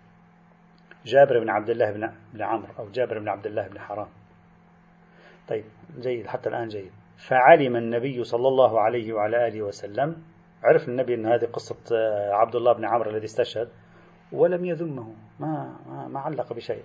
جابر بن عبد الله بن عمرو أو جابر بن عبد الله بن حرام. طيب جيد، حتى الآن جيد. فعلم النبي صلى الله عليه وعلى آله وسلم، عرف النبي أن هذه قصة عبد الله بن عمرو الذي استشهد، ولم يذمه، ما, ما, ما علق بشيء.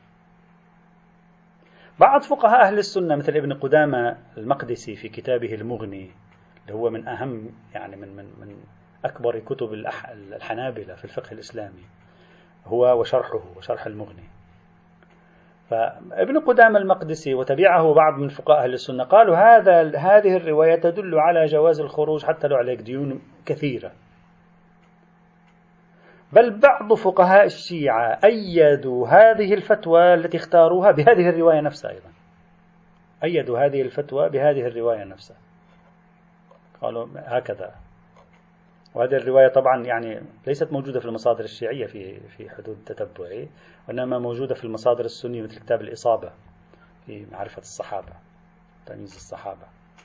بعض فقهاء أهل السنة مثل ابن قدامة المقدسي في كتابه المغني، اللي هو من أهم يعني من, من, من أكبر كتب الحنابلة في الفقه الإسلامي، هو وشرحه وشرح المغني. فابن قدامة المقدسي وتبعه بعض من فقهاء أهل السنة قالوا هذا هذه الرواية تدل على جواز الخروج حتى لو عليك ديون كثيرة. بل بعض فقهاء الشيعة أيدوا هذه الفتوى التي اختاروها بهذه الرواية نفسها، أيضا أيدوا هذه الفتوى بهذه الرواية نفسها، قالوا هكذا. وهذه الرواية طبعا يعني ليست موجودة في المصادر الشيعية في في حدود تتبعي، وإنما موجودة في المصادر السنية مثل كتاب الإصابة في معرفة الصحابة، تمييز الصحابة.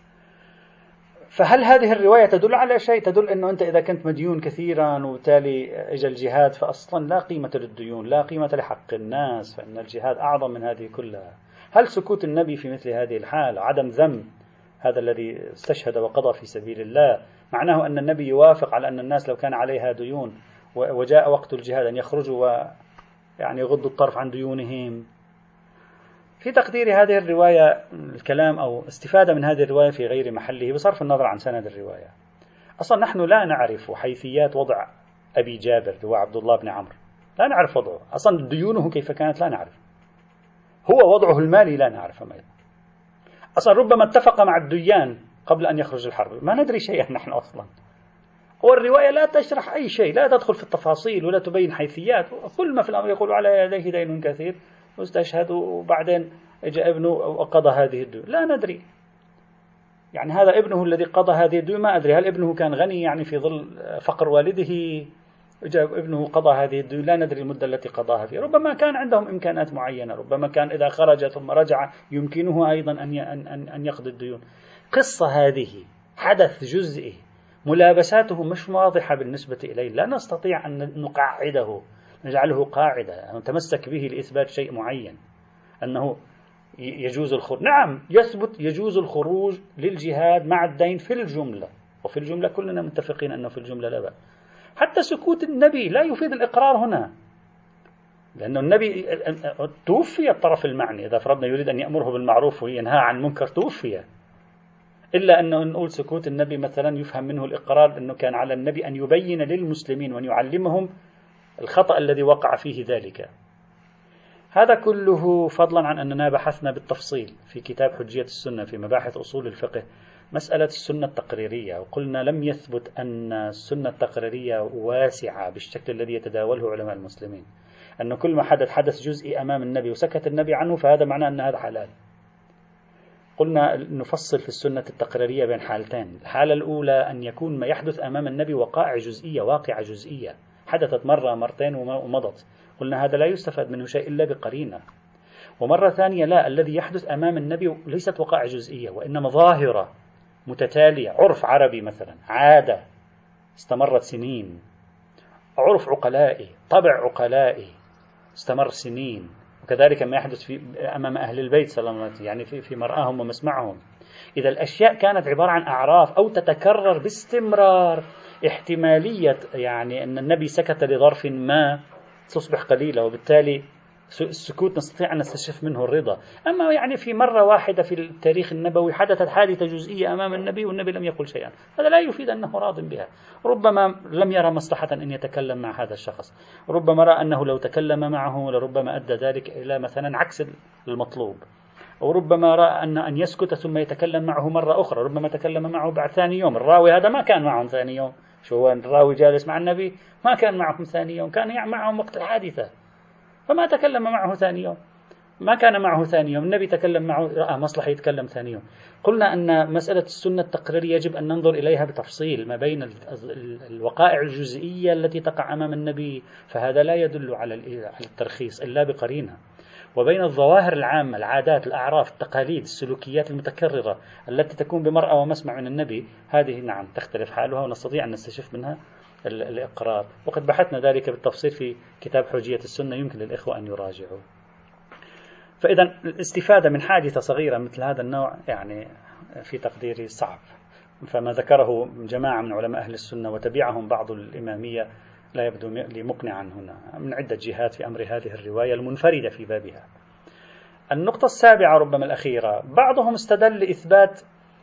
فهل هذه الرواية تدل على شيء؟ تدل أنه أنت إذا كنت مديون كثيرا وبالتالي إجا الجهاد، فأصلا لا قيمة للديون، لا قيمة لحق الناس، فإن الجهاد أعظم من هذه كلها. هل سكوت النبي في مثل هذه الحال، عدم ذم هذا الذي استشهد وقضى في سبيل الله، معناه أن النبي يوافق على أن الناس لو كان عليها ديون وجاء وقت الجهاد أن يخرجوا ويعني يغضوا الطرف عن ديونهم؟ في تقدير هذه الرواية الكلام أو استفادة من هذه الرواية في غير محله بصرف النظر عن سند الرواية. أصلا نحن لا نعرف حيثيات وضع أبي جابر هو عبد الله بن عمرو، لا نعرف وضعه أصلا، ديونه كيف كانت لا نعرف، هو وضعه المالي لا نعرف ما أصلا. ربما اتفق مع الديان قبل أن يخرج الحرب، ما ندري شيئا نحن أصلا. والرواية لا تشرح أي شيء، لا تدخل في التفاصيل ولا تبين حيثيات، كل ما في الأمر يقول على يديه دين كثير واستشهد وبعدين جاء ابنه وقضى هذه الديون، لا ندري. يعني هذا ابنه الذي قضى هذه الديون، ما أدري هل ابنه كان غني يعني في ظل فقر والده جاء ابنه قضى هذه الديون، لا ندري المدة التي قضاها فيها. ربما كان عندهم إمكانات معينة، ربما كان إذا خرج ثم رجع يمكنه أيضا أن أن أن يقضي الديون. قصة هذه حدث جزئي ملابساته مش واضحة بالنسبة إليه، لا نستطيع أن نقعده نجعله قاعدة نتمسك به لإثبات شيء معين أنه يجوز الخروج. نعم يثبت يجوز الخروج للجهاد مع الدين في الجملة، وفي الجملة كلنا متفقين أنه في الجملة لا بأس. حتى سكوت النبي لا يفيد الإقرار هنا، لأن النبي توفي الطرف المعني، إذا فرضنا يريد أن يأمره بالمعروف وينهى عن المنكر توفي. إلا أنه نقول سكوت النبي مثلا يفهم منه الإقرار أنه كان على النبي أن يبين للمسلمين وأن يعلمهم الخطأ الذي وقع فيه ذلك. هذا كله فضلا عن أننا بحثنا بالتفصيل في كتاب حجية السنة في مباحث أصول الفقه مسألة السنة التقريرية، وقلنا لم يثبت أن السنة التقريرية واسعة بالشكل الذي يتداوله علماء المسلمين، أن كل ما حدث حدث جزئي أمام النبي وسكت النبي عنه فهذا معناه أن هذا حلال. قلنا نفصل في السنة التقريرية بين حالتين، الحالة الأولى أن يكون ما يحدث أمام النبي وقائع جزئية، واقعة جزئية حدثت مرة مرتين ومضت، قلنا هذا لا يستفاد منه شيء إلا بقرينة. ومرة ثانية لا، الذي يحدث أمام النبي ليست وقائع جزئية وإنما ظاهرة متتالية، عرف عربي مثلا، عادة استمرت سنين، عرف عقلائي، طبع عقلائي استمر سنين، وكذلك ما يحدث في أمام أهل البيت صلى الله عليه وسلم، يعني في في مرآهم ومسمعهم. إذا الأشياء كانت عبارة عن أعراف أو تتكرر باستمرار، احتمالية يعني أن النبي سكت لظرف ما تصبح قليلة، وبالتالي السكوت نستطيع أن نستشف منه الرضا. أما يعني في مرة واحدة في التاريخ النبوي حدثت حادثة جزئية أمام النبي والنبي لم يقل شيئا، هذا لا يفيد أنه راض بها. ربما لم يرى مصلحة أن يتكلم مع هذا الشخص، ربما رأى أنه لو تكلم معه لربما أدى ذلك إلى مثلا عكس المطلوب، وربما رأى أن أن يسكت ثم يتكلم معه مرة أخرى، ربما تكلم معه بعد ثاني يوم. الراوي هذا ما كان معهم ثاني يوم، شو هو الراوي جالس مع النبي ما كان معهم ثاني يوم، كان معهم وقت الحادثة، فما تكلم معه ثاني يوم، ما كان معه ثاني يوم، النبي تكلم معه، رأى مصلحة يتكلم ثاني يوم. قلنا أن مسألة السنة التقريرية يجب أن ننظر إليها بتفصيل ما بين الوقائع الجزئية التي تقع أمام النبي، فهذا لا يدل على الترخيص إلا بقرينة، وبين الظواهر العامة، العادات، الأعراف، التقاليد، السلوكيات المتكررة التي تكون بمرأى ومسمع من النبي، هذه نعم تختلف حالها ونستطيع أن نستشف منها الإقرار، وقد بحثنا ذلك بالتفصيل في كتاب حجية السنة، يمكن للإخوة أن يراجعوا. فإذا الاستفادة من حادثة صغيرة مثل هذا النوع يعني في تقديري صعب، فما ذكره جماعة من علماء أهل السنة وتبعهم بعض الإمامية لا يبدو لي مقنعا هنا من عدة جهات في أمر هذه الرواية المنفردة في بابها. النقطة السابعة ربما الأخيرة، بعضهم استدل لإثبات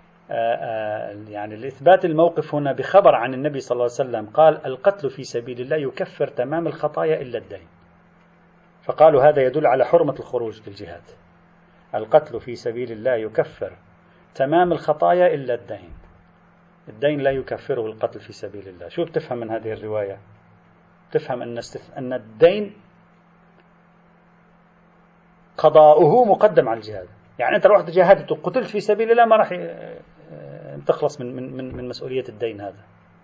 يعني لإثبات الموقف هنا بخبر عن النبي صلى الله عليه وسلم قال القتل في سبيل الله يكفر تمام الخطايا إلا الدين، فقالوا هذا يدل على حرمة الخروج للجهاد. القتل في سبيل الله يكفر تمام الخطايا إلا الدين، الدين لا يكفره القتل في سبيل الله. شو بتفهم من هذه الرواية؟ تفهم أن أن الدين قضاؤه مقدم على الجهاد، يعني أنت رحت جاهدت وقتلت في سبيل الله ما راح تخلص من من من مسؤولية الدين هذا.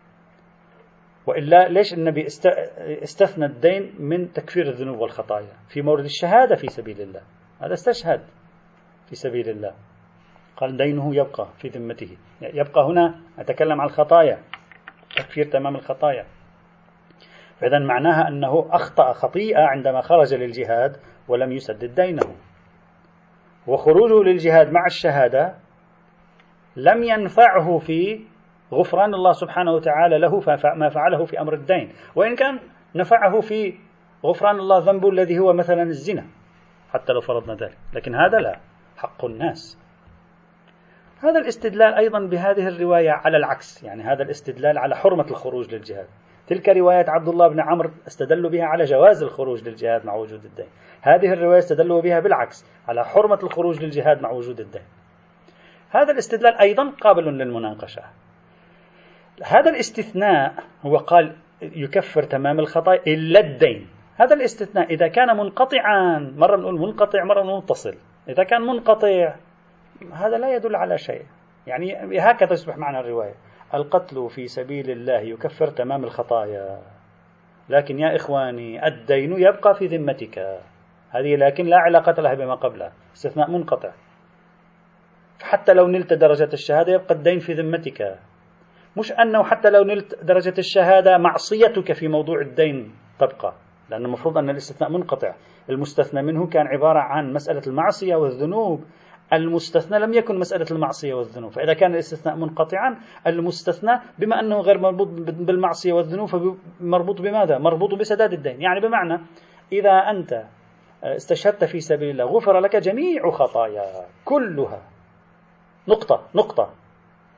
وإلا ليش النبي استثنى الدين من تكفير الذنوب والخطايا في مورد الشهادة في سبيل الله؟ هذا استشهد في سبيل الله، قال دينه يبقى في ذمته، يبقى هنا أتكلم عن الخطايا، تكفير تمام الخطايا. فإذا معناها أنه أخطأ خطيئة عندما خرج للجهاد ولم يسدد دينه، وخروجه للجهاد مع الشهادة لم ينفعه في غفران الله سبحانه وتعالى له ما فعله في أمر الدين، وإن كان نفعه في غفران الله ذنبه الذي هو مثلا الزنا حتى لو فرضنا ذلك، لكن هذا لا، حق الناس. هذا الاستدلال أيضا بهذه الرواية على العكس، يعني هذا الاستدلال على حرمة الخروج للجهاد. تلك رواية عبد الله بن عمرو استدلوا بها على جواز الخروج للجهاد مع وجود الدين، هذه الرواية استدلوا بها بالعكس على حرمة الخروج للجهاد مع وجود الدين. هذا الاستدلال أيضا قابل للمناقشة. هذا الاستثناء هو قال يكفر تمام الخطايا إلا الدين، هذا الاستثناء إذا كان منقطعا، مرة نقول منقطع مرة نقول متصل، إذا كان منقطع هذا لا يدل على شيء، يعني هكذا يصبح معنى الرواية القتل في سبيل الله يكفر تمام الخطايا، لكن يا إخواني الدين يبقى في ذمتك، هذه لكن لا علاقة لها بما قبلها، استثناء منقطع. حتى لو نلت درجة الشهادة يبقى الدين في ذمتك، مش أنه حتى لو نلت درجة الشهادة معصيتك في موضوع الدين تبقى، لأن المفروض أن الاستثناء منقطع، المستثنى منه كان عبارة عن مسألة المعصية والذنوب، المستثنى لم يكن مسألة المعصية والذنوب، فإذا كان الاستثناء منقطعا المستثنى بما أنه غير مربوط بالمعصية والذنوب فمربوط بماذا؟ مربوط بسداد الدين، يعني بمعنى إذا أنت استشهدت في سبيل الله غفر لك جميع خطايا كلها، نقطة نقطة،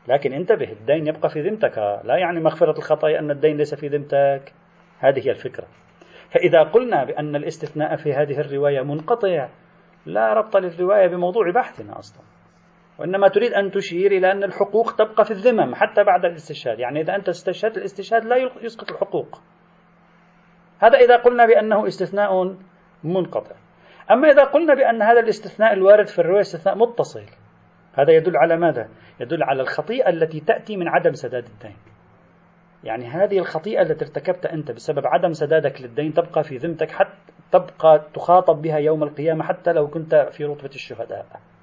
لكن انتبه، الدين يبقى في ذمتك، لا يعني مغفرة الخطايا أن الدين ليس في ذمتك. هذه هي الفكرة. فإذا قلنا بأن الاستثناء في هذه الرواية منقطع، لا ربط للرواية بموضوع بحثنا أصلا، وإنما تريد أن تشير إلى أن الحقوق تبقى في الذمم حتى بعد الاستشهاد. يعني إذا أنت استشهدت، الاستشهاد لا يسقط الحقوق. هذا إذا قلنا بأنه استثناء منقطع. أما إذا قلنا بأن هذا الاستثناء الوارد في الرواية استثناء متصل، هذا يدل على ماذا؟ يدل على الخطيئة التي تأتي من عدم سداد الدين. يعني هذه الخطيئة التي ارتكبتها أنت بسبب عدم سدادك للدين تبقى في ذمتك، حتى تبقى تخاطب بها يوم القيامة حتى لو كنت في رتبة الشهداء.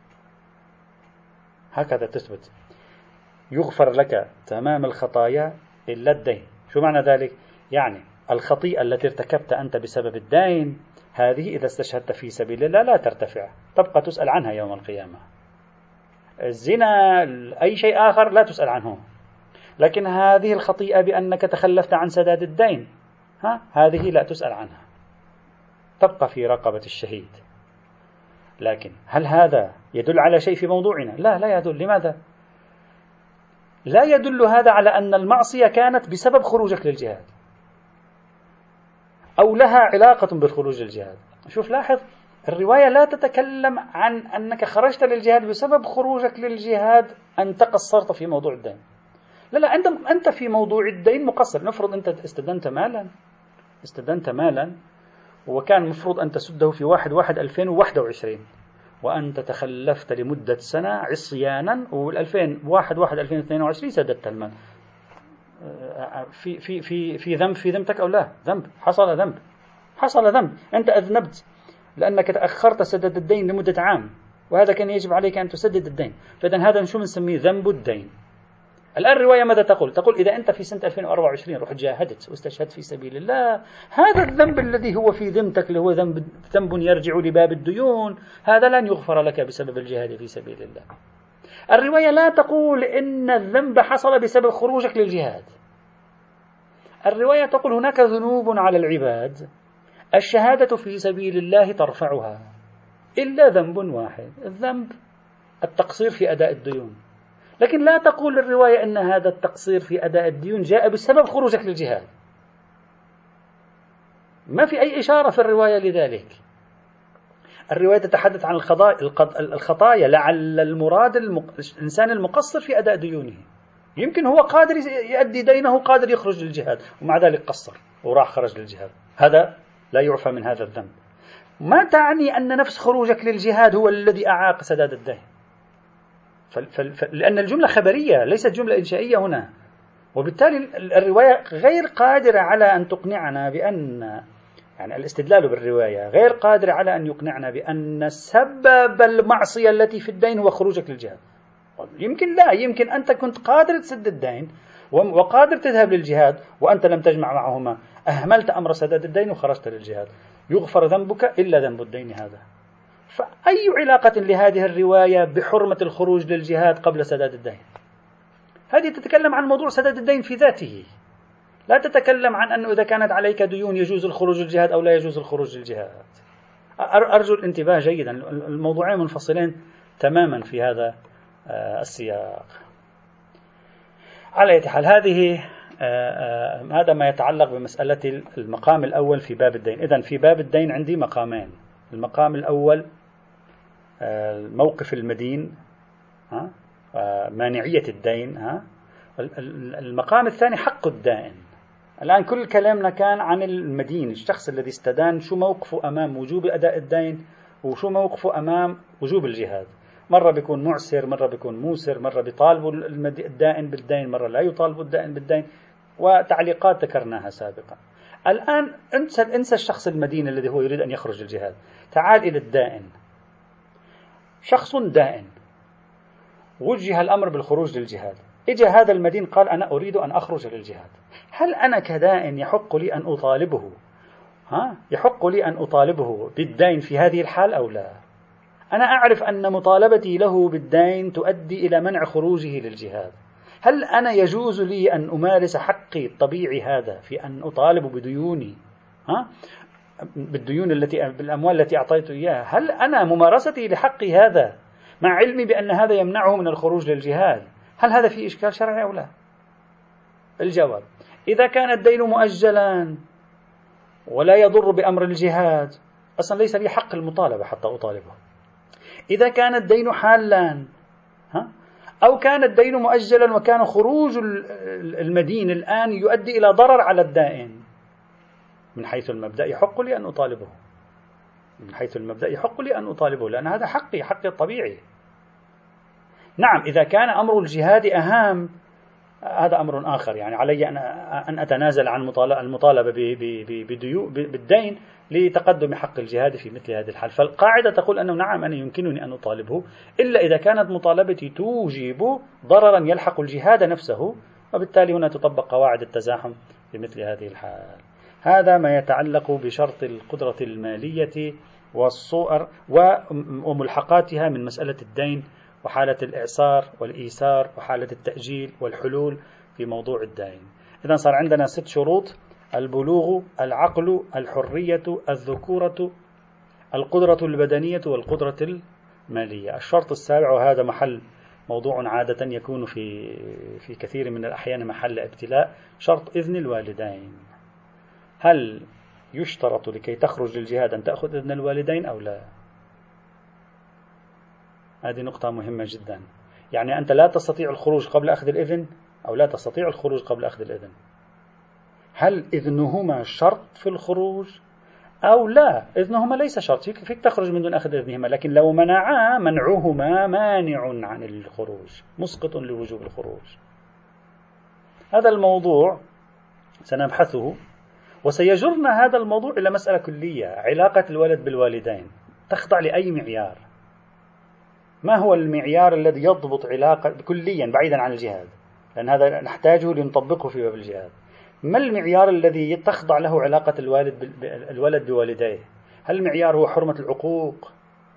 هكذا تثبت. يغفر لك تمام الخطايا إلا الدين. شو معنى ذلك؟ يعني الخطيئة التي ارتكبت أنت بسبب الدين، هذه إذا استشهدت في سبيل الله لا ترتفع، تبقى تسأل عنها يوم القيامة. الزنا، أي شيء آخر لا تسأل عنه. لكن هذه الخطيئة بأنك تخلفت عن سداد الدين، ها هذه لا تسأل عنها، تبقى في رقبة الشهيد. لكن هل هذا يدل على شيء في موضوعنا؟ لا، لا يدل. لماذا؟ لا يدل هذا على أن المعصية كانت بسبب خروجك للجهاد أو لها علاقة بالخروج للجهاد. شوف، لاحظ، الرواية لا تتكلم عن أنك خرجت للجهاد بسبب خروجك للجهاد أنت قصرت في موضوع الدين. لا لا، أنت أنت في موضوع الدين مقصر. نفرض أنت استدنت مالا استدنت مالا وكان مفروض أن تسده في واحد واحد ألفين وواحد وعشرين، وأنت تخلفت لمدة سنة عصيانا، والألفين واحد واحد ألفين واثنين وعشرين سددت المال. في في في في ذنب في ذمتك أو لا؟ ذنب، حصل ذنب، حصل ذنب. أنت أذنبت لأنك تأخرت سدد الدين لمدة عام، وهذا كان يجب عليك أن تسدد الدين. فإذا هذا شو بنسميه؟ ذنب الدين. الآن الرواية ماذا تقول؟ تقول إذا أنت في سنة ألفين وأربعة وعشرين رحت جاهدت واستشهدت في سبيل الله، هذا الذنب الذي هو في ذمتك اللي هو ذنب ذنب يرجع لباب الديون، هذا لن يغفر لك بسبب الجهاد في سبيل الله. الرواية لا تقول إن الذنب حصل بسبب خروجك للجهاد. الرواية تقول هناك ذنوب على العباد الشهادة في سبيل الله ترفعها، إلا ذنب واحد، الذنب التقصير في أداء الديون. لكن لا تقول الرواية أن هذا التقصير في أداء الديون جاء بسبب خروجك للجهاد. ما في أي إشارة في الرواية لذلك. الرواية تتحدث عن الخطايا، لعل المراد الإنسان المقصر في أداء ديونه. يمكن هو قادر يؤدي دينه، قادر يخرج للجهاد، ومع ذلك قصر وراح خرج للجهاد، هذا لا يعفى من هذا الذنب. ما تعني أن نفس خروجك للجهاد هو الذي أعاق سداد الدين، لأن الجملة خبرية ليست جملة إنشائية هنا، وبالتالي الرواية غير قادرة على أن تقنعنا بأن، يعني الاستدلال بالرواية غير قادر على أن يقنعنا بأن سبب المعصية التي في الدين هو خروجك للجهاد. يمكن لا، يمكن أنت كنت قادر تسد الدين وقادر تذهب للجهاد وأنت لم تجمع معهما، أهملت أمر سداد الدين وخرجت للجهاد، يغفر ذنبك إلا ذنب الدين هذا. فأي علاقة لهذه الرواية بحرمة الخروج للجهاد قبل سداد الدين؟ هذه تتكلم عن موضوع سداد الدين في ذاته، لا تتكلم عن أنه إذا كانت عليك ديون يجوز الخروج للجهاد أو لا يجوز الخروج للجهاد. أرجو الانتباه جيدا، الموضوعين منفصلين تماما في هذا السياق. على أي حال، هذه هذا ما يتعلق بمسألة المقام الأول في باب الدين. إذن في باب الدين عندي مقامين. المقام الأول موقف المدين، مانعية الدين. المقام الثاني حق الدائن. الآن كل كلامنا كان عن المدين، الشخص الذي استدان، شو موقفه أمام وجوب أداء الدين وشو موقفه أمام وجوب الجهاد. مرة بيكون معسر، مرة بيكون موسر، مرة بيطالبوا الدائن بالدين، مرة لا يطالبوا الدائن بالدين، وتعليقات ذكرناها سابقا. الآن انسى, انسى الشخص المدين الذي هو يريد أن يخرج الجهاد، تعال إلى الدائن. شخص دائن وجه الأمر بالخروج للجهاد، إجا هذا المدين قال أنا أريد أن أخرج للجهاد. هل أنا كدائن يحق لي أن أطالبه ها يحق لي أن أطالبه بالدين في هذه الحال أو لا؟ أنا أعرف أن مطالبتي له بالدين تؤدي إلى منع خروجه للجهاد. هل أنا يجوز لي أن أمارس حقي الطبيعي هذا في أن أطالب بديوني، ها بالديون التي بالأموال التي أعطيته إياها؟ هل أنا ممارستي لحقي هذا مع علمي بأن هذا يمنعه من الخروج للجهاد، هل هذا فيه إشكال شرعي أو لا؟ الجواب: إذا كان الدين مؤجلا ولا يضر بأمر الجهاد، أصلا ليس لي حق المطالبة حتى أطالبه. إذا كان الدين حالا، ها؟ أو كان الدين مؤجلا وكان خروج المدين الآن يؤدي إلى ضرر على الدائن، من حيث المبدأ يحق لي أن أطالبه، من حيث المبدأ يحق لي أن أطالبه، لأن هذا حقي، حقي الطبيعي. نعم، إذا كان أمر الجهاد أهم هذا أمر آخر، يعني علي أن أتنازل عن المطالبة بالدين لتقدم حق الجهاد في مثل هذه الحال. فالقاعدة تقول أنه نعم، أنا يمكنني أن أطالبه، إلا إذا كانت مطالبتي توجب ضررا يلحق الجهاد نفسه، وبالتالي هنا تطبق قواعد التزاحم في مثل هذه الحال. هذا ما يتعلق بشرط القدرة المالية والصور وملحقاتها من مسألة الدين، وحالة الإعسار والإيسار وحالة التأجيل والحلول في موضوع الدين. إذن صار عندنا ست شروط: البلوغ، العقل، الحرية، الذكورة، القدرة البدنية، والقدرة المالية. الشرط السابع، وهذا محل موضوع عادة يكون في في كثير من الأحيان محل ابتلاء، شرط إذن الوالدين. هل يشترط لكي تخرج للجهاد أن تأخذ إذن الوالدين أو لا؟ هذه نقطة مهمة جدا. يعني أنت لا تستطيع الخروج قبل أخذ الإذن، أو لا تستطيع الخروج قبل أخذ الإذن. هل إذنهما شرط في الخروج أو لا؟ إذنهما ليس شرط، فيك تخرج من دون أخذ إذنهما، لكن لو منعا منعهما مانع عن الخروج، مسقط لوجوب الخروج. هذا الموضوع سنبحثه، وسيجرنا هذا الموضوع إلى مسألة كلية: علاقة الولد بالوالدين تخضع لأي معيار؟ ما هو المعيار الذي يضبط علاقة كليا بعيدا عن الجهاد، لأن هذا نحتاجه لنطبقه في باب الجهاد؟ ما المعيار الذي تخضع له علاقة الوالد الولد بوالديه؟ هل المعيار هو حرمة العقوق،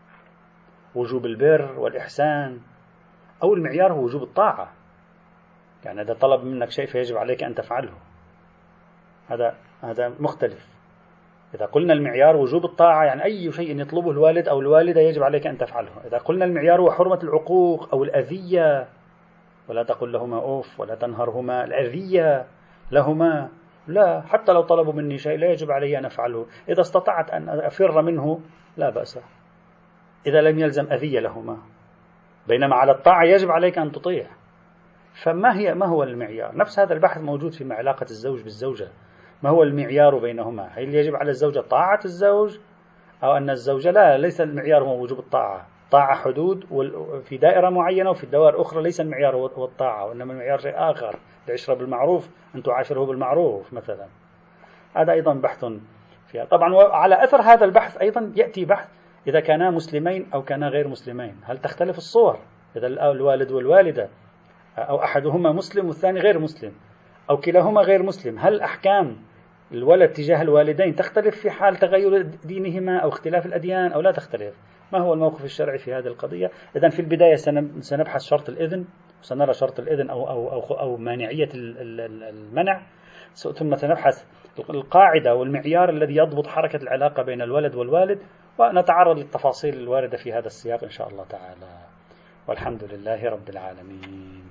وجوب البر والإحسان، أو المعيار هو وجوب الطاعة؟ يعني إذا طلب منك شيء فيجب عليك أن تفعله، هذا هذا مختلف. إذا قلنا المعيار وجوب الطاعة، يعني أي شيء يطلبه الوالد أو الوالدة يجب عليك أن تفعله. إذا قلنا المعيار هو حرمة العقوق أو الأذية، ولا تقل لهما أوف ولا تنهرهما، الأذية لهما، لا، حتى لو طلبوا مني شيء لا يجب علي أن أفعله. إذا استطعت أن أفر منه لا بأس، إذا لم يلزم أذية لهما. بينما على الطاعة يجب عليك أن تطيع. فما هي ما هو المعيار؟ نفس هذا البحث موجود في علاقة الزوج بالزوجة. ما هو المعيار بينهما؟ هل يجب على الزوجة طاعة الزوج، أو أن الزوجة لا، ليس المعيار هو وجوب الطاعة، طاعة حدود في دائرة معينة، وفي الدوائر أخرى ليس المعيار هو الطاعة، وإنما المعيار شيء آخر: العشرة بالمعروف، أن تعاشره بالمعروف مثلا. هذا أيضا بحث فيها. طبعا على أثر هذا البحث أيضا يأتي بحث: إذا كانا مسلمين أو كانا غير مسلمين، هل تختلف الصور؟ إذا الوالد والوالدة أو أحدهما مسلم والثاني غير مسلم، أو كلاهما غير مسلم، هل أحكام الولد تجاه الوالدين تختلف في حال تغير دينهما أو اختلاف الأديان أو لا تختلف؟ ما هو الموقف الشرعي في هذه القضية؟ إذن في البداية سنبحث شرط الإذن، وسنرى شرط الإذن أو, أو, أو, أو مانعية المنع، ثم سنبحث القاعدة والمعيار الذي يضبط حركة العلاقة بين الولد والوالد، ونتعرض للتفاصيل الواردة في هذا السياق إن شاء الله تعالى. والحمد لله رب العالمين.